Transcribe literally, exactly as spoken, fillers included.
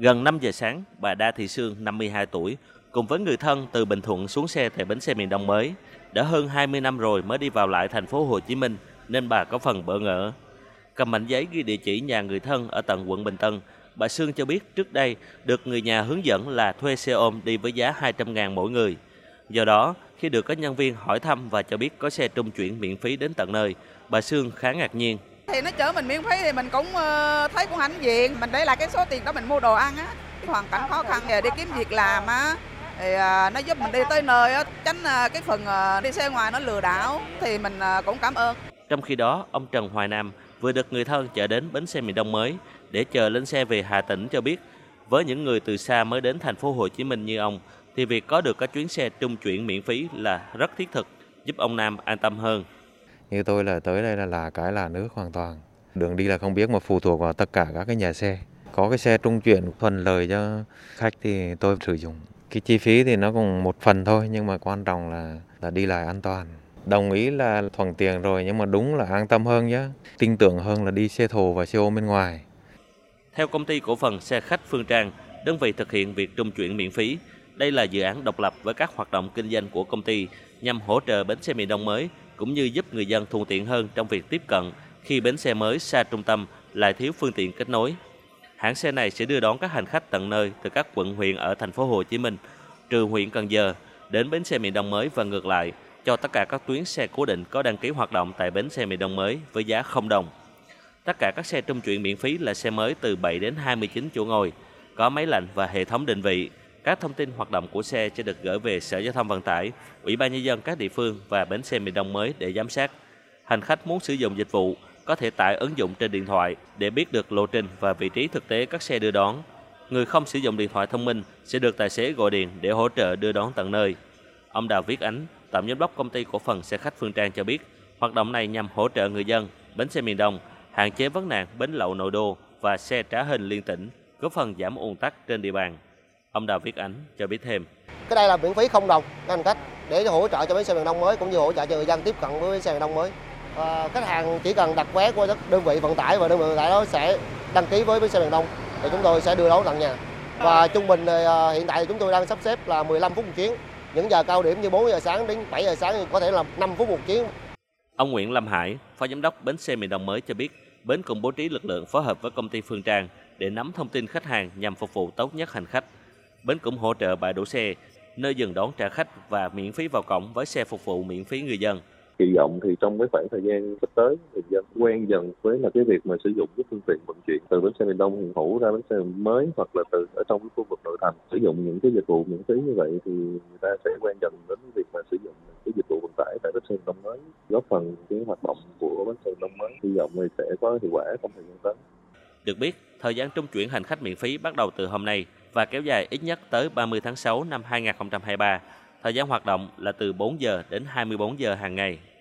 Gần năm giờ sáng, bà Đa Thị Sương, năm mươi hai tuổi, cùng với người thân từ Bình Thuận xuống xe tại bến xe miền Đông mới. Đã hơn hai mươi năm rồi mới đi vào lại thành phố Hồ Chí Minh nên bà có phần bỡ ngỡ. Cầm mảnh giấy ghi địa chỉ nhà người thân ở tận quận Bình Tân, bà Sương cho biết trước đây được người nhà hướng dẫn là thuê xe ôm đi với giá hai trăm ngàn mỗi người. Do đó, khi được các nhân viên hỏi thăm và cho biết có xe trung chuyển miễn phí đến tận nơi, bà Sương khá ngạc nhiên. Thì nó chở mình miễn phí thì mình cũng thấy cũng hãnh diện, mình để lại cái số tiền đó mình mua đồ ăn á. Hoàn cảnh khó khăn để kiếm việc làm á, thì nó giúp mình đi tới nơi á, tránh cái phần đi xe ngoài nó lừa đảo, thì mình cũng cảm ơn. Trong khi đó, ông Trần Hoài Nam vừa được người thân chở đến bến xe miền Đông mới để chờ lên xe về Hà Tĩnh cho biết, với những người từ xa mới đến thành phố Hồ Chí Minh như ông, thì việc có được các chuyến xe trung chuyển miễn phí là rất thiết thực, giúp ông Nam an tâm hơn. Như tôi là tới đây là là cái là nước hoàn toàn. Đường đi là không biết mà phụ thuộc vào tất cả các cái nhà xe. Có cái xe trung chuyển thuận lợi cho khách thì tôi sử dụng. Cái chi phí thì nó cũng một phần thôi, nhưng mà quan trọng là là đi lại an toàn. Đồng ý là thuận tiện rồi, nhưng mà đúng là an tâm hơn nhé. Tin tưởng hơn là đi xe thồ và xe ôm bên ngoài. Theo công ty cổ phần xe khách Phương Trang, đơn vị thực hiện việc trung chuyển miễn phí. Đây là dự án độc lập với các hoạt động kinh doanh của công ty nhằm hỗ trợ bến xe miền Đông mới, cũng như giúp người dân thuận tiện hơn trong việc tiếp cận khi bến xe mới xa trung tâm lại thiếu phương tiện kết nối. Hãng xe này sẽ đưa đón các hành khách tận nơi từ các quận huyện ở thành phố Hồ Chí Minh, trừ huyện Cần Giờ, đến bến xe miền Đông mới và ngược lại cho tất cả các tuyến xe cố định có đăng ký hoạt động tại bến xe miền Đông mới với giá không đồng. Tất cả các xe trung chuyển miễn phí là xe mới từ bảy đến hai mươi chín chỗ ngồi, có máy lạnh và hệ thống định vị. Các thông tin hoạt động của xe sẽ được gửi về Sở Giao thông Vận tải, Ủy ban Nhân dân các địa phương và bến xe miền Đông mới để giám sát. Hành khách muốn sử dụng dịch vụ có thể tải ứng dụng trên điện thoại để biết được lộ trình và vị trí thực tế các xe đưa đón. Người không sử dụng điện thoại thông minh sẽ được tài xế gọi điện để hỗ trợ đưa đón tận nơi. Ông Đào Viết Ánh, tổng giám đốc công ty cổ phần xe khách Phương Trang cho biết, hoạt động này nhằm hỗ trợ người dân bến xe miền Đông hạn chế vấn nạn bến lậu nội đô và xe trá hình liên tỉnh, góp phần giảm ùn tắc trên địa bàn. Ông Đào Viết Ánh cho biết thêm. Cái đây là miễn phí không đồng các hành khách để hỗ trợ cho bến xe miền Đông mới cũng như hỗ trợ cho người dân tiếp cận với bến xe miền Đông mới. À, khách hàng chỉ cần đặt vé qua đơn vị vận tải và đơn vị vận tải đó sẽ đăng ký với bến xe miền Đông thì chúng tôi sẽ đưa đón tận nhà. Và trung bình thì, hiện tại chúng tôi đang sắp xếp là mười lăm phút một chuyến. Những giờ cao điểm như bốn giờ sáng đến bảy giờ sáng thì có thể là năm phút một chuyến. Ông Nguyễn Lâm Hải, phó giám đốc bến xe miền Đông mới cho biết, bến cũng bố trí lực lượng phối hợp với công ty Phương Trang để nắm thông tin khách hàng nhằm phục vụ tốt nhất hành khách. Bến cũng hỗ trợ bãi đỗ xe, nơi dừng đón trả khách và miễn phí vào cổng với xe phục vụ miễn phí người dân. Kỳ vọng thì trong cái khoảng thời gian sắp tới, người dân quen dần với là cái việc mà sử dụng cái phương tiện vận chuyển từ bến xe miền Đông hiện hữu ra bến xe mới, hoặc là từ ở trong cái khu vực nội thành sử dụng những cái dịch vụ miễn phí như vậy, thì người ta sẽ quen dần đến cái việc mà sử dụng cái dịch vụ vận tải tại bến xe miền Đông mới, góp phần cái hoạt động của bến xe miền Đông mới. Hy vọng thì sẽ có hiệu quả trong thời gian tới. Được biết, thời gian trung chuyển hành khách miễn phí bắt đầu từ hôm nay và kéo dài ít nhất tới ba mươi tháng sáu năm hai nghìn không trăm hai mươi ba. Thời gian hoạt động là từ bốn giờ đến hai mươi bốn giờ hàng ngày.